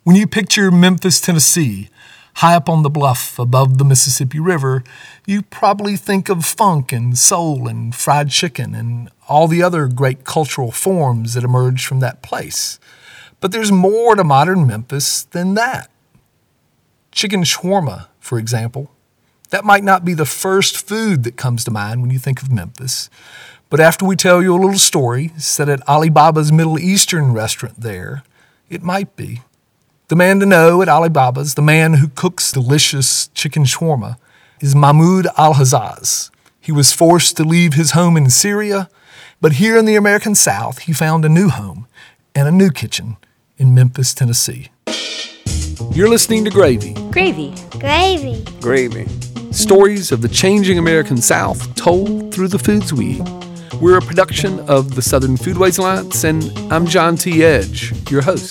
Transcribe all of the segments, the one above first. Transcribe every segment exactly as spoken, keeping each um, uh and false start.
When you picture Memphis, Tennessee, high up on the bluff above the Mississippi River, you probably think of funk and soul and fried chicken and all the other great cultural forms that emerged from that place. But there's more to modern Memphis than that. Chicken shawarma, for example. That might not be the first food that comes to mind when you think of Memphis. But after we tell you a little story set at Alibaba's Middle Eastern restaurant there, it might be. The man to know at Alibaba's, the man who cooks delicious chicken shawarma, is Mahmoud Al-Hazzaz. He was forced to leave his home in Syria, but here in the American South, he found a new home and a new kitchen in Memphis, Tennessee. You're listening to Gravy. Gravy. Gravy. Gravy. Stories of the changing American South told through the foods we eat. We're a production of the Southern Foodways Alliance, and I'm John T. Edge, your host.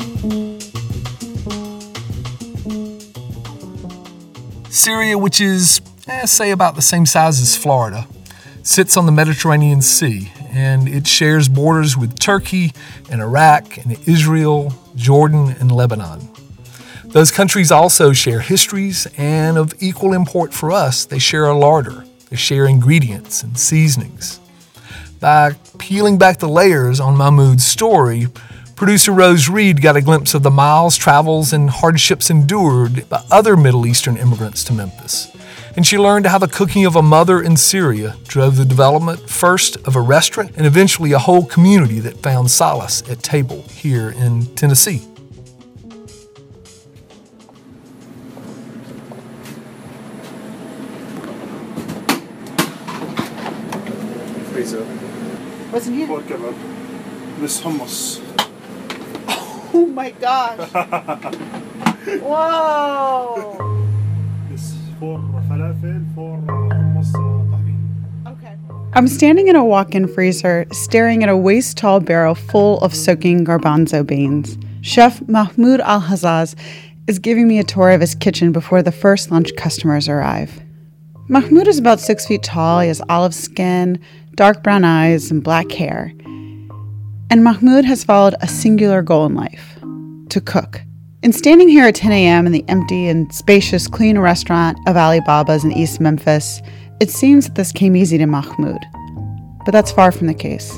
Syria, which is, eh, say, about the same size as Florida, sits on the Mediterranean Sea, and it shares borders with Turkey and Iraq and Israel, Jordan, and Lebanon. Those countries also share histories, and of equal import for us, they share a larder. They share ingredients and seasonings. By peeling back the layers on Mahmoud's story, producer Rose Reed got a glimpse of the miles, travels, and hardships endured by other Middle Eastern immigrants to Memphis. And she learned how the cooking of a mother in Syria drove the development first of a restaurant and eventually a whole community that found solace at table here in Tennessee. What's in here? Pork kebab. This hummus. Oh my gosh. Whoa. This four falafel, four hummus tahini. Okay. I'm standing in a walk-in freezer, staring at a waist-tall barrel full of soaking garbanzo beans. Chef Mahmoud Al-Hazzaz is giving me a tour of his kitchen before the first lunch customers arrive. Mahmoud is about six feet tall. He has olive skin, dark brown eyes, and black hair. And Mahmoud has followed a singular goal in life: to cook. In standing here at ten a.m. in the empty and spacious clean restaurant of Alibaba's in East Memphis, it seems that this came easy to Mahmoud. But that's far from the case.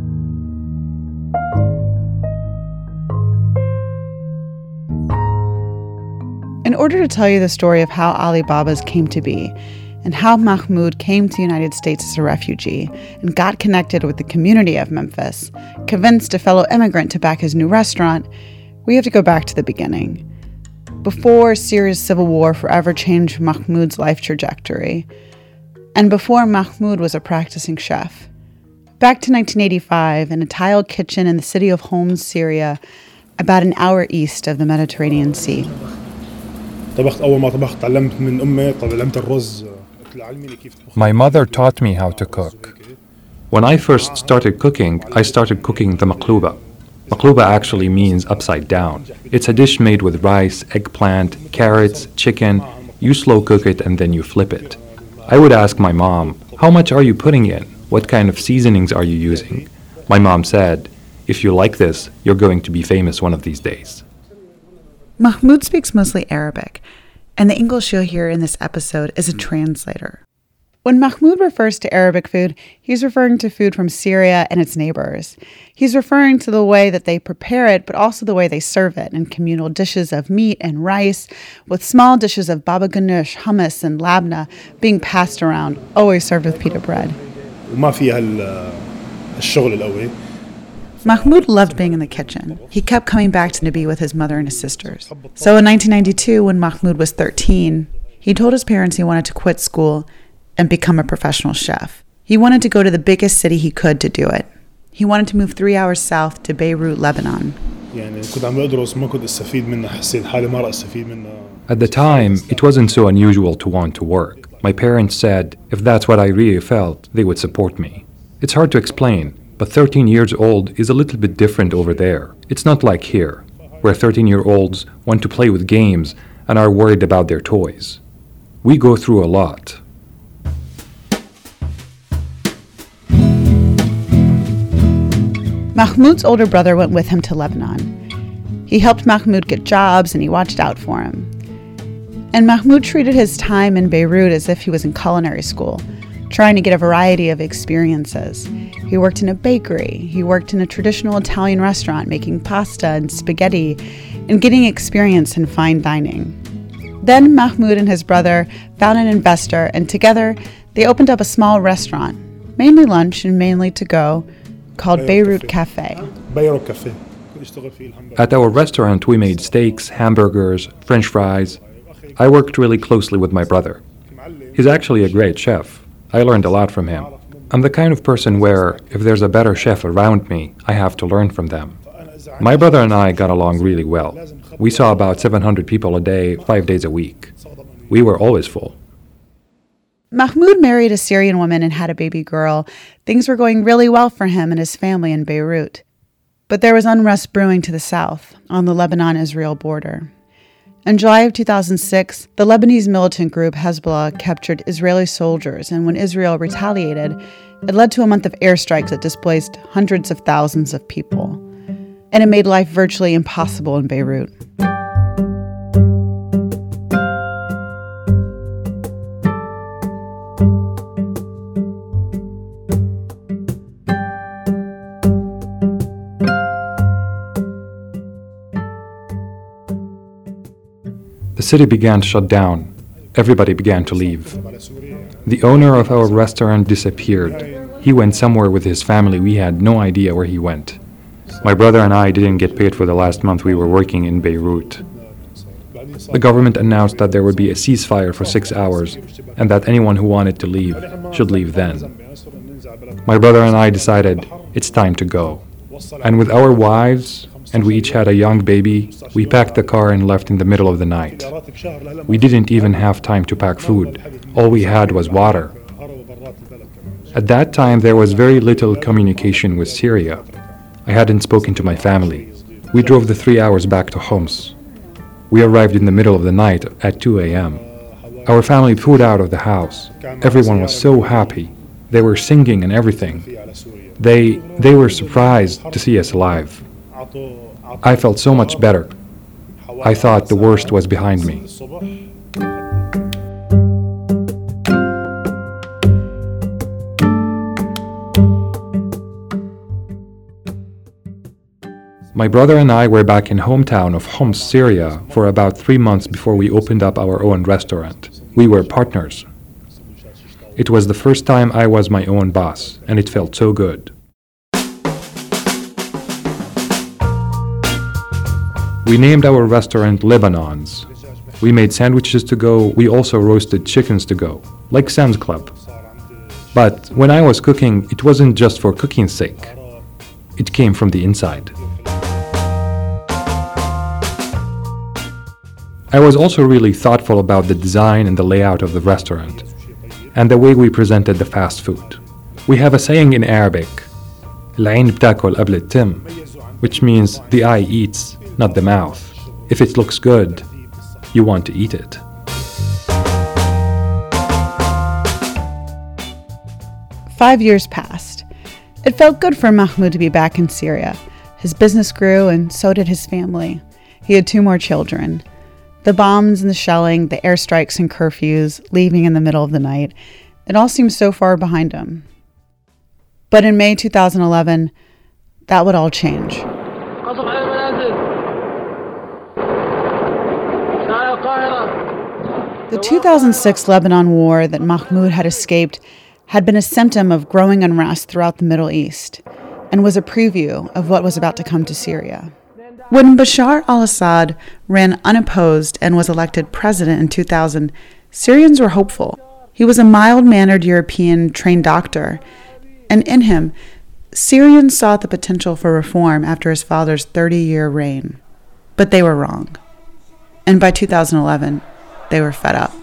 In order to tell you the story of how Alibaba's came to be, and how Mahmoud came to the United States as a refugee and got connected with the community of Memphis, convinced a fellow immigrant to back his new restaurant, we have to go back to the beginning. Before Syria's civil war forever changed Mahmoud's life trajectory, and before Mahmoud was a practicing chef. Back to nineteen eighty-five, in a tiled kitchen in the city of Homs, Syria, about an hour east of the Mediterranean Sea. My mother taught me how to cook. When I first started cooking, I started cooking the maqluba. Maqluba actually means upside down. It's a dish made with rice, eggplant, carrots, chicken. You slow cook it and then you flip it. I would ask my mom, how much are you putting in? What kind of seasonings are you using? My mom said, if you like this, you're going to be famous one of these days. Mahmoud speaks mostly Arabic, and the English you'll hear in this episode is a translator. When Mahmoud refers to Arabic food, he's referring to food from Syria and its neighbors. He's referring to the way that they prepare it, but also the way they serve it in communal dishes of meat and rice, with small dishes of baba ganoush, hummus, and labna being passed around, always served with pita bread. Mahmoud loved being in the kitchen. He kept coming back to Nabi with his mother and his sisters. So in nineteen ninety-two, when Mahmoud was thirteen, he told his parents he wanted to quit school and become a professional chef. He wanted to go to the biggest city he could to do it. He wanted to move three hours south to Beirut, Lebanon. At the time, it wasn't so unusual to want to work. My parents said if that's what I really felt, they would support me. It's hard to explain, but thirteen years old is a little bit different over there. It's not like here, where thirteen-year-olds want to play with games and are worried about their toys. We go through a lot. Mahmoud's older brother went with him to Lebanon. He helped Mahmoud get jobs and he watched out for him. And Mahmoud treated his time in Beirut as if he was in culinary school, trying to get a variety of experiences. He worked in a bakery, he worked in a traditional Italian restaurant making pasta and spaghetti, and getting experience in fine dining. Then Mahmoud and his brother found an investor, and together they opened up a small restaurant, mainly lunch and mainly to go, called Beirut Cafe. Beirut Cafe. At our restaurant, we made steaks, hamburgers, French fries. I worked really closely with my brother. He's actually a great chef. I learned a lot from him. I'm the kind of person where, if there's a better chef around me, I have to learn from them. My brother and I got along really well. We saw about seven hundred people a day, five days a week. We were always full. Mahmoud married a Syrian woman and had a baby girl. Things were going really well for him and his family in Beirut. But there was unrest brewing to the south, on the Lebanon-Israel border. In July of two thousand six, the Lebanese militant group Hezbollah captured Israeli soldiers, and when Israel retaliated, it led to a month of airstrikes that displaced hundreds of thousands of people. And it made life virtually impossible in Beirut. The city began to shut down. Everybody began to leave. The owner of our restaurant disappeared. He went somewhere with his family. We had no idea where he went. My brother and I didn't get paid for the last month we were working in Beirut. The government announced that there would be a ceasefire for six hours and that anyone who wanted to leave should leave then. My brother and I decided it's time to go. And with our wives, and we each had a young baby, we packed the car and left in the middle of the night. We didn't even have time to pack food. All we had was water. At that time, there was very little communication with Syria. I hadn't spoken to my family. We drove the three hours back to Homs. We arrived in the middle of the night at two a.m. Our family pulled out of the house. Everyone was so happy. They were singing and everything. They, they were surprised to see us alive. I felt so much better. I thought the worst was behind me. My brother and I were back in hometown of Homs, Syria, for about three months before we opened up our own restaurant. We were partners. It was the first time I was my own boss, and it felt so good. We named our restaurant Lebanon's. We made sandwiches to go. We also roasted chickens to go, like Sam's Club. But when I was cooking, it wasn't just for cooking's sake. It came from the inside. I was also really thoughtful about the design and the layout of the restaurant, and the way we presented the fast food. We have a saying in Arabic, العين بتاكل قبل التم, which means the eye eats, not the mouth. If it looks good, you want to eat it. Five years passed. It felt good for Mahmoud to be back in Syria. His business grew, and so did his family. He had two more children. The bombs and the shelling, the airstrikes and curfews, leaving in the middle of the night, it all seemed so far behind him. But in May two thousand eleven, that would all change. The two thousand six Lebanon war that Mahmoud had escaped had been a symptom of growing unrest throughout the Middle East and was a preview of what was about to come to Syria. When Bashar al-Assad ran unopposed and was elected president in two thousand, Syrians were hopeful. He was a mild-mannered European trained doctor, and in him, Syrians saw the potential for reform after his father's thirty-year reign. But they were wrong. And by two thousand eleven, they were fed up.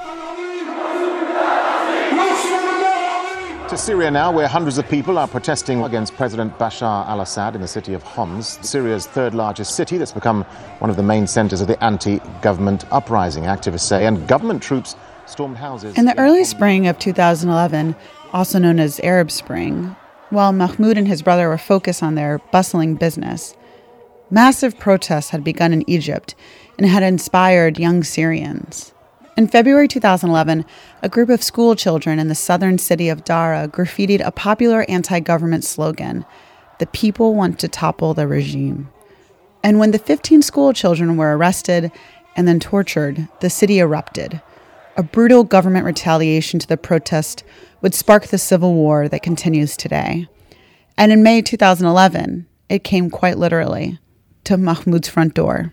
To Syria now, where hundreds of people are protesting against President Bashar al-Assad in the city of Homs, Syria's third largest city that's become one of the main centers of the anti-government uprising, activists say, and government troops stormed houses. In the early spring of two thousand eleven, also known as Arab Spring, while Mahmoud and his brother were focused on their bustling business, Massive protests had begun in Egypt and had inspired young Syrians. In February two thousand eleven, a group of school children in the southern city of Dara graffitied a popular anti-government slogan, "The people want to topple the regime." And when the fifteen school children were arrested and then tortured, the city erupted. A brutal government retaliation to the protest would spark the civil war that continues today. And in May two thousand eleven, it came quite literally to Mahmoud's front door.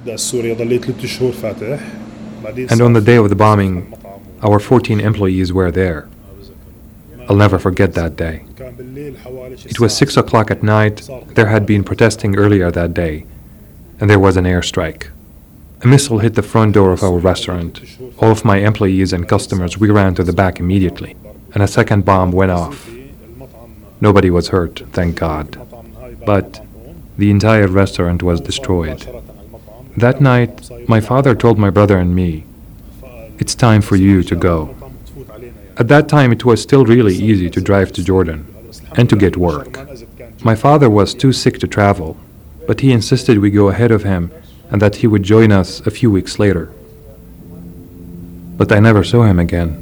And on the day of the bombing, our fourteen employees were there. I'll never forget that day. It was six o'clock at night. There had been protesting earlier that day, and there was an airstrike. A missile hit the front door of our restaurant. All of my employees and customers, we ran to the back immediately, and a second bomb went off. Nobody was hurt, thank God. But the entire restaurant was destroyed. That night, my father told my brother and me, "It's time for you to go." At that time, it was still really easy to drive to Jordan and to get work. My father was too sick to travel, but he insisted we go ahead of him and that he would join us a few weeks later. But I never saw him again.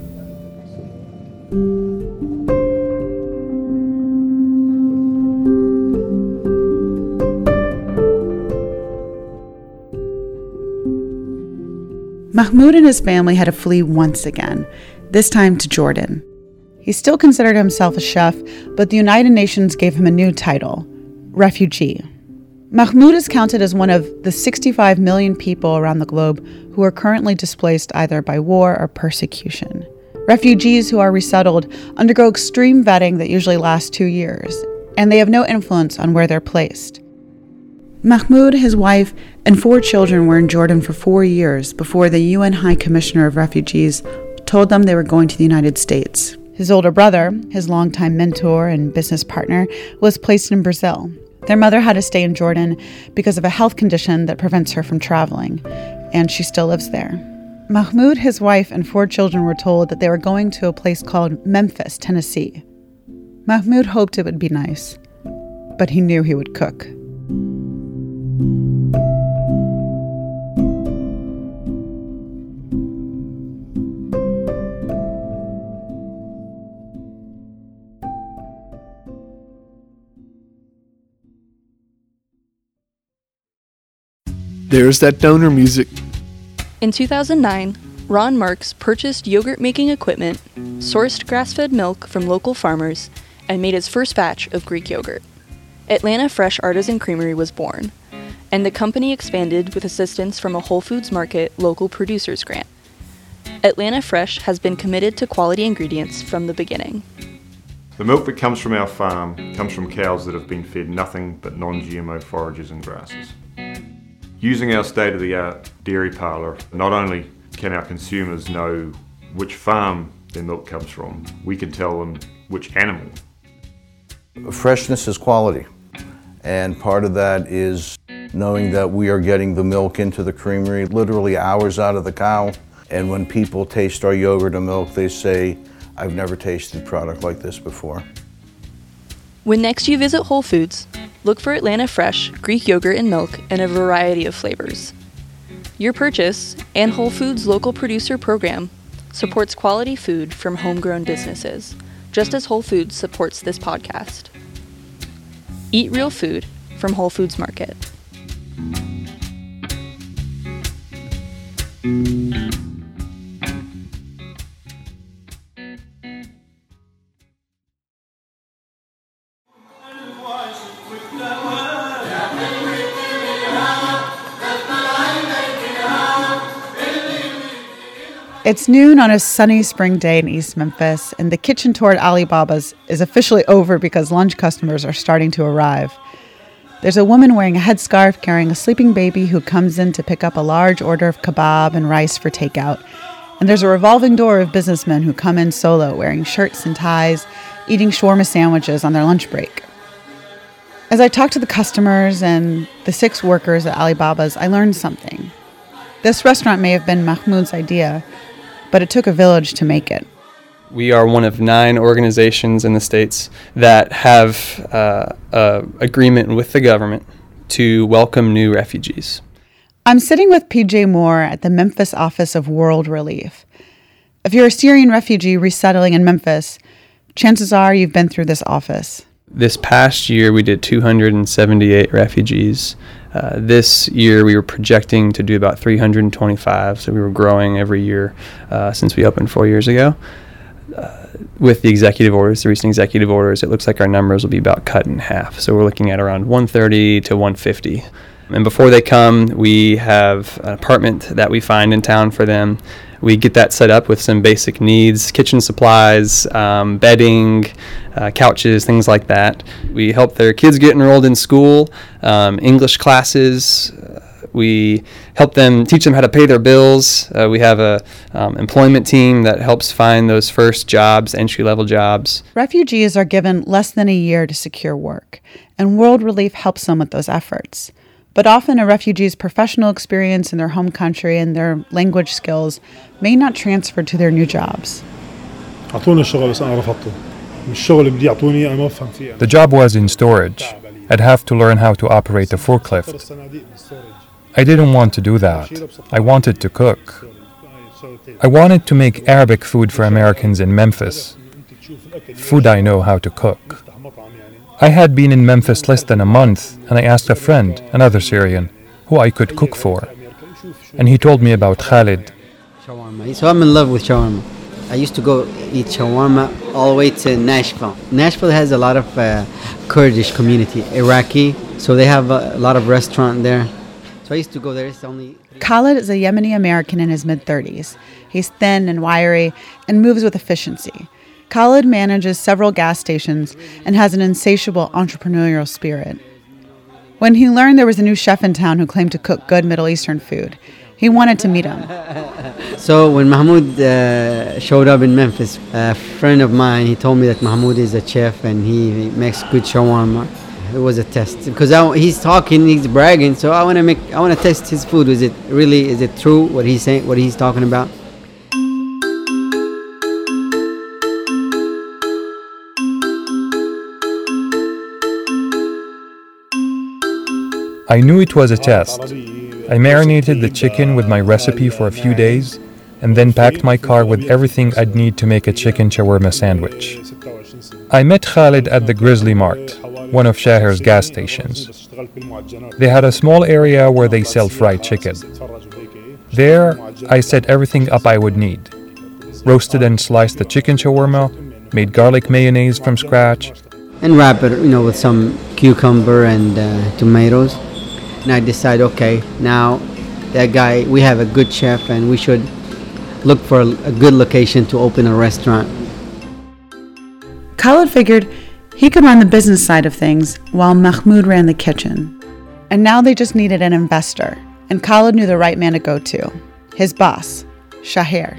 Mahmoud and his family had to flee once again, this time to Jordan. He still considered himself a chef, but the United Nations gave him a new title, refugee. Mahmoud is counted as one of the sixty-five million people around the globe who are currently displaced either by war or persecution. Refugees who are resettled undergo extreme vetting that usually lasts two years, and they have no influence on where they're placed. Mahmoud, his wife, and four children were in Jordan for four years before the U N High Commissioner of Refugees told them they were going to the United States. His older brother, his longtime mentor and business partner, was placed in Brazil. Their mother had to stay in Jordan because of a health condition that prevents her from traveling, and she still lives there. Mahmoud, his wife, and four children were told that they were going to a place called Memphis, Tennessee. Mahmoud hoped it would be nice, but he knew he would cook. There's that donor music. In two thousand nine, Ron Marks purchased yogurt-making equipment, sourced grass-fed milk from local farmers, and made his first batch of Greek yogurt. Atlanta Fresh Artisan Creamery was born, and the company expanded with assistance from a Whole Foods Market local producers grant. Atlanta Fresh has been committed to quality ingredients from the beginning. The milk that comes from our farm comes from cows that have been fed nothing but non-G M O forages and grasses. Using our state-of-the-art dairy parlour, not only can our consumers know which farm their milk comes from, we can tell them which animal. Freshness is quality, and part of that is knowing that we are getting the milk into the creamery literally hours out of the cow, and when people taste our yogurt and milk, they say, "I've never tasted a product like this before." When next you visit Whole Foods, look for Atlanta Fresh Greek yogurt and milk in a variety of flavors. Your purchase and Whole Foods local producer program supports quality food from homegrown businesses, just as Whole Foods supports this podcast. Eat real food from Whole Foods Market. It's noon on a sunny spring day in East Memphis, and the kitchen tour at Alibaba's is officially over because lunch customers are starting to arrive. There's a woman wearing a headscarf carrying a sleeping baby who comes in to pick up a large order of kebab and rice for takeout. And there's a revolving door of businessmen who come in solo wearing shirts and ties, eating shawarma sandwiches on their lunch break. As I talked to the customers and the six workers at Alibaba's, I learned something. This restaurant may have been Mahmoud's idea, but it took a village to make it. We are one of nine organizations in the States that have uh, an agreement with the government to welcome new refugees. I'm sitting with P J Moore at the Memphis office of World Relief. If you're a Syrian refugee resettling in Memphis, chances are you've been through this office. This past year, we did two hundred seventy-eight refugees. Uh, this year, we were projecting to do about three hundred twenty-five, so we were growing every year uh, since we opened four years ago. Uh, with the executive orders, the recent executive orders, it looks like our numbers will be about cut in half. So we're looking at around one thirty to one fifty. And before they come, we have an apartment that we find in town for them. We get that set up with some basic needs, kitchen supplies, um, bedding, uh, couches, things like that. We help their kids get enrolled in school, um, English classes. We help them, teach them how to pay their bills. Uh, we have a um, employment team that helps find those first jobs, entry-level jobs. Refugees are given less than a year to secure work, and World Relief helps them with those efforts. But often a refugee's professional experience in their home country and their language skills may not transfer to their new jobs. The job was in storage. I'd have to learn how to operate a forklift. I didn't want to do that. I wanted to cook. I wanted to make Arabic food for Americans in Memphis. Food I know how to cook. I had been in Memphis less than a month, and I asked a friend, another Syrian, who I could cook for. And he told me about Khalid. Shawarma. So I'm in love with shawarma. I used to go eat shawarma all the way to Nashville. Nashville has a lot of uh, Kurdish community, Iraqi, so they have a, a lot of restaurant there. So I used to go there. It's only Khalid is a Yemeni American in his mid-thirties. He's thin and wiry and moves with efficiency. Khalid manages several gas stations and has an insatiable entrepreneurial spirit. When he learned there was a new chef in town who claimed to cook good Middle Eastern food, he wanted to meet him. So when Mahmoud uh, showed up in Memphis, a friend of mine, he told me that Mahmoud is a chef and he makes good shawarma. It was a test because I, he's talking, he's bragging. So I want to make, I want to test his food. Is it really, is it true what he's saying, what he's talking about? I knew it was a test. I marinated the chicken with my recipe for a few days and then packed my car with everything I'd need to make a chicken shawarma sandwich. I met Khalid at the Grizzly Mart, one of Shahir's gas stations. They had a small area where they sell fried chicken. There, I set everything up I would need. Roasted and sliced the chicken shawarma, made garlic mayonnaise from scratch, and wrap it, you know, with some cucumber and uh, tomatoes. And I decided, okay, now that guy, we have a good chef and we should look for a, a good location to open a restaurant. Khalid figured he could run the business side of things while Mahmoud ran the kitchen. And now they just needed an investor. And Khalid knew the right man to go to, his boss, Shahir.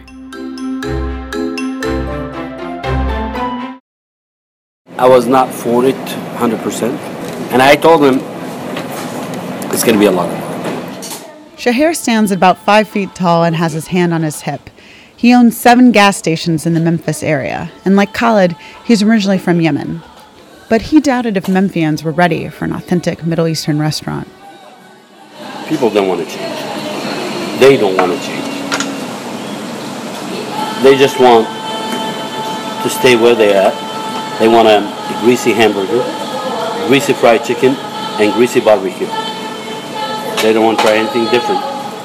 I was not for it one hundred percent. And I told him it's going to be a lot of work. Shahir stands about five feet tall and has his hand on his hip. He owns seven gas stations in the Memphis area. And like Khalid, he's originally from Yemen. But he doubted if Memphians were ready for an authentic Middle Eastern restaurant. People don't want to change. They don't want to change. They just want to stay where they're at. They want a, a greasy hamburger, greasy fried chicken, and greasy barbecue. They don't want to try anything different.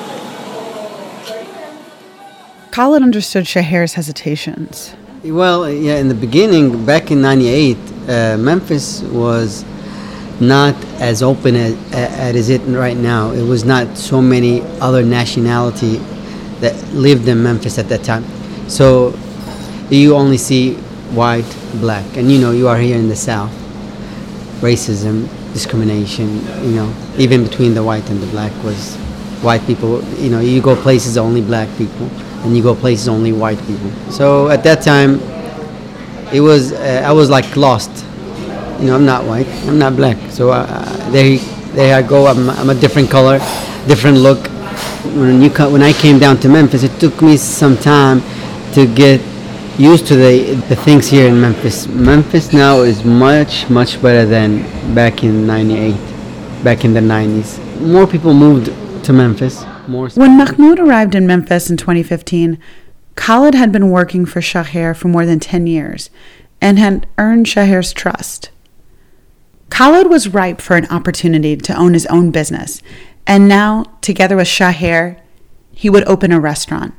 Khalid understood Shahir's hesitations. Well, yeah, in the beginning, back in ninety-eight, uh, Memphis was not as open as, as it is right now. It was not so many other nationality that lived in Memphis at that time. So you only see white, black, and you know, you are here in the South. Racism, discrimination, you know, even between the white and the black was white people, you know, you go places only black people, and you go places only white people. So at that time, it was, uh, I was like lost. You know, I'm not white, I'm not black. So uh, there, there I go, I'm, I'm a different color, different look. When, you, when I came down to Memphis, it took me some time to get used to the, the things here in Memphis. Memphis now is much, much better than back in ninety-eight. back in the nineties. More people moved to Memphis. More. When Mahmoud arrived in Memphis in twenty fifteen, Khalid had been working for Shaher for more than ten years and had earned Shaher's trust. Khalid was ripe for an opportunity to own his own business, and now, together with Shaher, he would open a restaurant.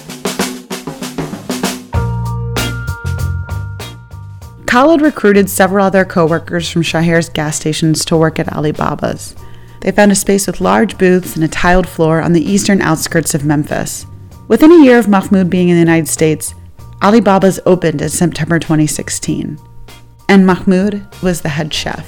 Khalid recruited several other co-workers from Shaher's gas stations to work at Ali Baba's. They found a space with large booths and a tiled floor on the eastern outskirts of Memphis. Within a year of Mahmoud being in the United States, Ali Baba's opened in September twenty sixteen, and Mahmoud was the head chef.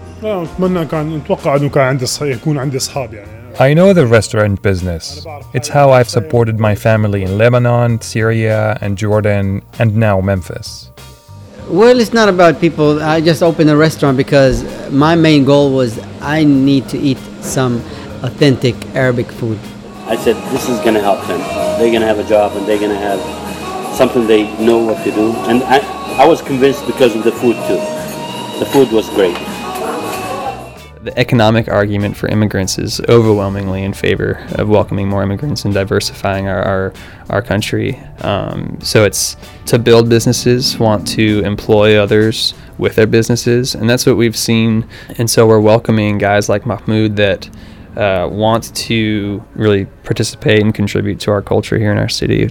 I know the restaurant business. It's how I've supported my family in Lebanon, Syria, and Jordan, and now Memphis. Well, it's not about people. I just opened a restaurant because my main goal was I need to eat some authentic Arabic food. I said, this is going to help them. They're going to have a job and they're going to have something they know what to do. And I, I was convinced because of the food too. The food was great. The economic argument for immigrants is overwhelmingly in favor of welcoming more immigrants and diversifying our our, our country. Um, so it's to build businesses, want to employ others with their businesses, and that's what we've seen. And so we're welcoming guys like Mahmoud that uh, want to really participate and contribute to our culture here in our city.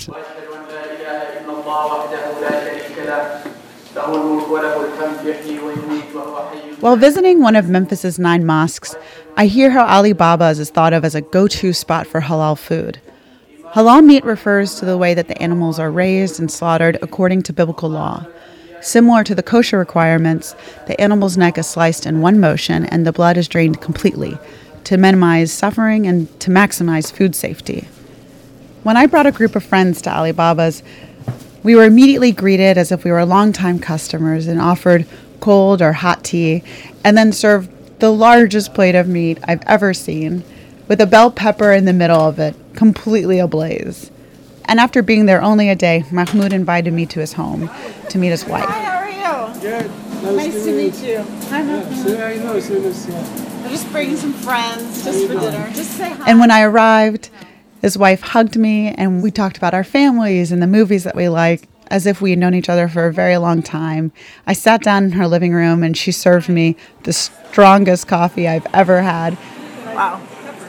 While visiting one of Memphis's nine mosques, I hear how Ali Baba's is thought of as a go-to spot for halal food. Halal meat refers to the way that the animals are raised and slaughtered according to biblical law. Similar to the kosher requirements, the animal's neck is sliced in one motion and the blood is drained completely to minimize suffering and to maximize food safety. When I brought a group of friends to Ali Baba's, we were immediately greeted as if we were longtime customers and offered cold or hot tea, and then served the largest plate of meat I've ever seen, with a bell pepper in the middle of it, completely ablaze. And after being there only a day, Mahmoud invited me to his home to meet his wife. Hi, how are you? Good. Nice, nice to meet you. Hi, Mahmoud. I know, so nice. I'm just bringing some friends just for dinner. Just say hi. And when I arrived, his wife hugged me, and we talked about our families and the movies that we like, as if we had known each other for a very long time. I sat down in her living room, and she served me the strongest coffee I've ever had. Wow.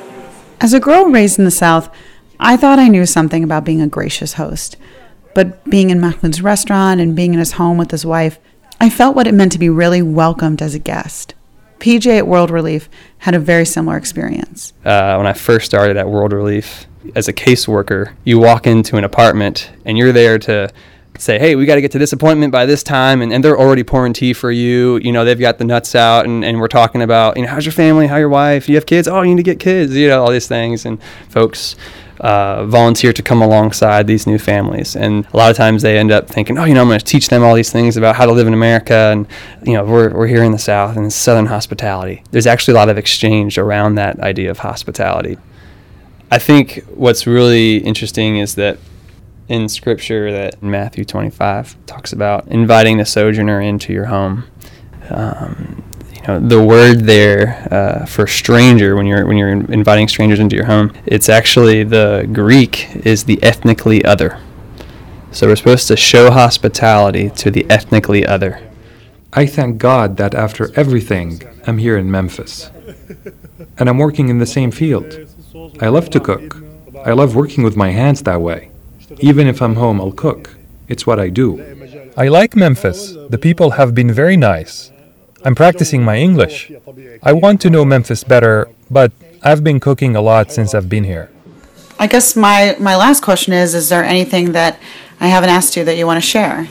As a girl raised in the South, I thought I knew something about being a gracious host. But being in Mahmoud's restaurant and being in his home with his wife, I felt what it meant to be really welcomed as a guest. P J at World Relief had a very similar experience. Uh, when I first started at World Relief, as a caseworker, you walk into an apartment and you're there to say, hey, we got to get to this appointment by this time, and, and they're already pouring tea for you. You know, they've got the nuts out, and, and we're talking about, you know, how's your family, how your wife, you have kids? Oh, you need to get kids, you know, all these things. And folks uh, volunteer to come alongside these new families. And a lot of times they end up thinking, oh, you know, I'm going to teach them all these things about how to live in America. And, you know, we're, we're here in the South, and it's Southern hospitality. There's actually a lot of exchange around that idea of hospitality. I think what's really interesting is that in Scripture, that Matthew twenty-five talks about inviting the sojourner into your home. Um, you know, the word there uh, for stranger, when you're when you're inviting strangers into your home, it's actually, the Greek is the ethnically other. So we're supposed to show hospitality to the ethnically other. I thank God that after everything, I'm here in Memphis. And I'm working in the same field. I love to cook. I love working with my hands that way. Even if I'm home, I'll cook. It's what I do. I like Memphis. The people have been very nice. I'm practicing my English. I want to know Memphis better, but I've been cooking a lot since I've been here. I guess my, my last question is, is there anything that I haven't asked you that you want to share?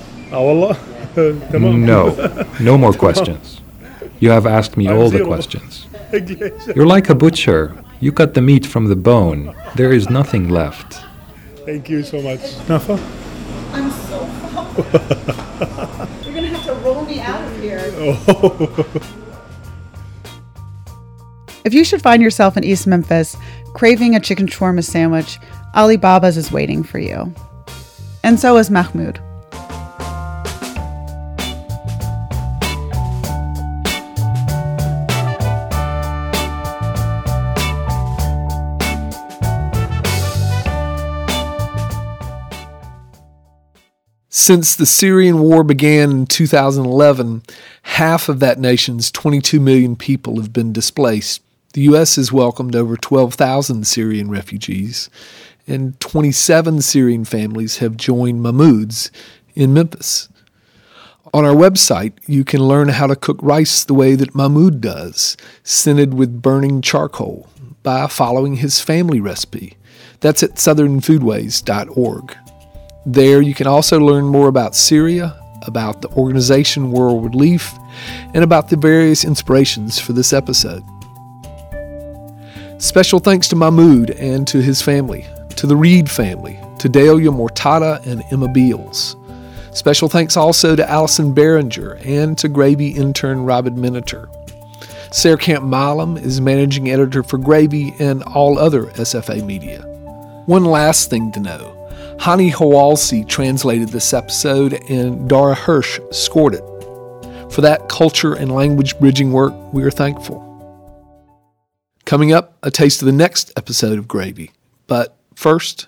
No, no more questions. You have asked me all the questions. You're like a butcher. You cut the meat from the bone. There is nothing left. Thank you so much. Nafa? I'm so You're going to have to roll me out of here. Oh. If you should find yourself in East Memphis craving a chicken shawarma sandwich, Ali Baba's is waiting for you. And so is Mahmoud. Since the Syrian war began in two thousand eleven, half of that nation's twenty-two million people have been displaced. The U S has welcomed over twelve thousand Syrian refugees, and twenty-seven Syrian families have joined Mahmoud's in Memphis. On our website, you can learn how to cook rice the way that Mahmoud does, scented with burning charcoal, by following his family recipe. That's at southern foodways dot org. There you can also learn more about Syria, about the organization World Relief, and about the various inspirations for this episode. Special thanks to Mahmoud and to his family, to the Reed family, to Delia Mortada and Emma Beals. Special thanks also to Allison Behringer and to Gravy intern Robin Miniter. Sarah Camp Milam is managing editor for Gravy and all other S F A media. One last thing to know. Hani Hawalsi translated this episode and Dara Hirsch scored it. For that culture and language bridging work, we are thankful. Coming up, a taste of the next episode of Gravy. But first...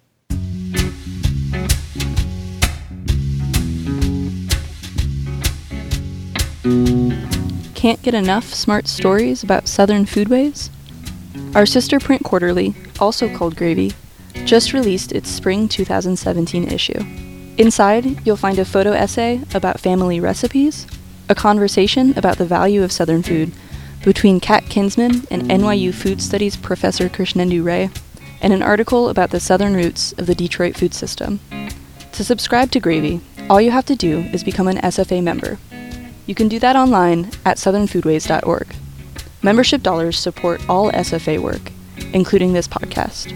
Can't get enough smart stories about Southern foodways? Our sister print quarterly, also called Gravy, just released its spring two thousand seventeen issue. Inside, you'll find a photo essay about family recipes, a conversation about the value of Southern food between Kat Kinsman and N Y U Food Studies professor Krishnendu Ray, and an article about the Southern roots of the Detroit food system. To subscribe to Gravy, all you have to do is become an S F A member. You can do that online at southern foodways dot org. Membership dollars support all S F A work, including this podcast.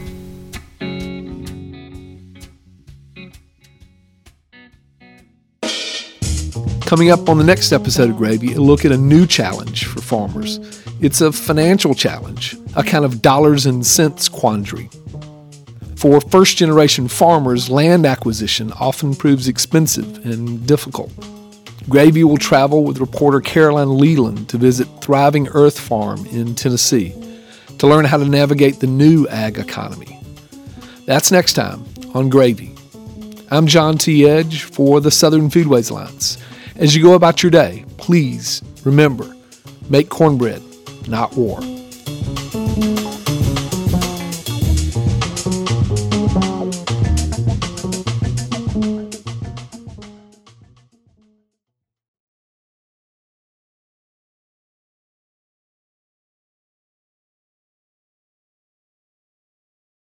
Coming up on the next episode of Gravy, a look at a new challenge for farmers. It's a financial challenge, a kind of dollars and cents quandary. For first-generation farmers, land acquisition often proves expensive and difficult. Gravy will travel with reporter Caroline Leland to visit Thriving Earth Farm in Tennessee to learn how to navigate the new ag economy. That's next time on Gravy. I'm John T. Edge for the Southern Foodways Alliance. As you go about your day, please remember, make cornbread, not war.